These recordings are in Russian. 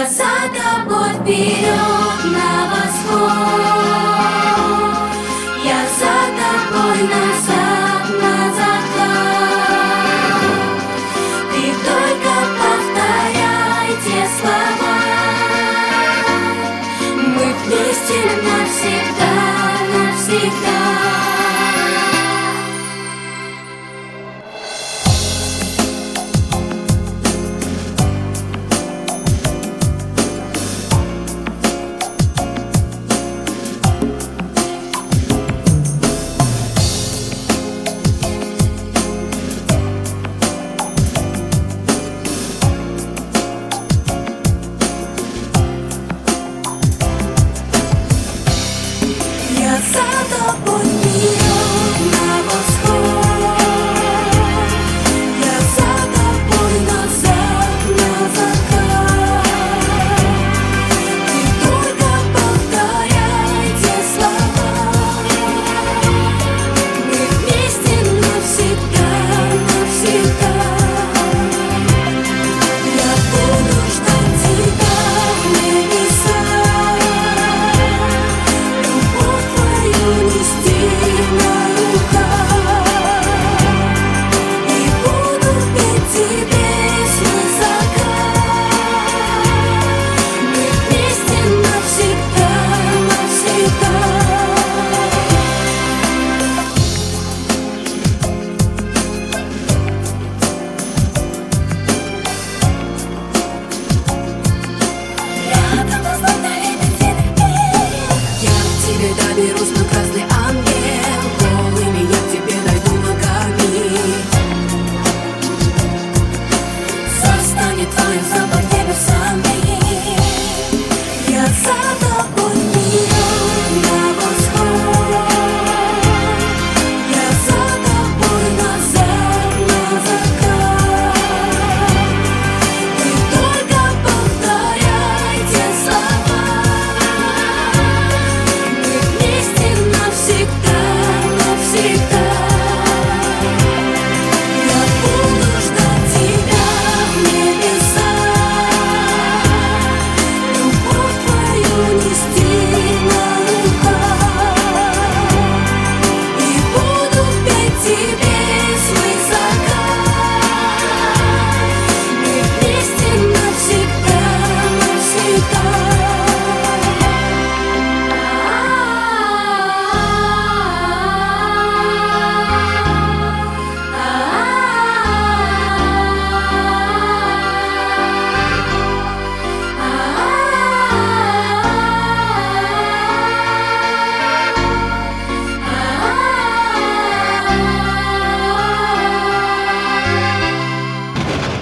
за тобой вперед на восход, я за тобой назад на закат. Ты только повторяй те слова, мы вместе навсегда, навсегда. За тобой вперед на восход, я за тобой назад на закат. Ты только повторяй те слова, мы вместе навсегда, навсегда. Я буду ждать тебя в небесах, нести на руках, и буду петь тебе свысока. Мы вместе навсегда, навсегда. Рядом нас на лебединых перьях, я к тебе доберусь, мой красный ангел. Голыми я к тебе дойду ногами. Застанет твой запах небесами. Я за тобой вперед на восход, я за тобой назад на закат. Ты только повторяй те слова, мы вместе навсегда, навсегда. Я буду ждать тебя в небесах, любовь твою нести на руках, и буду петь тебе свысока. Мы вместе навсегда, навсегда.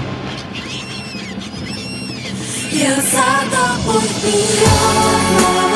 Я за тобой вперед на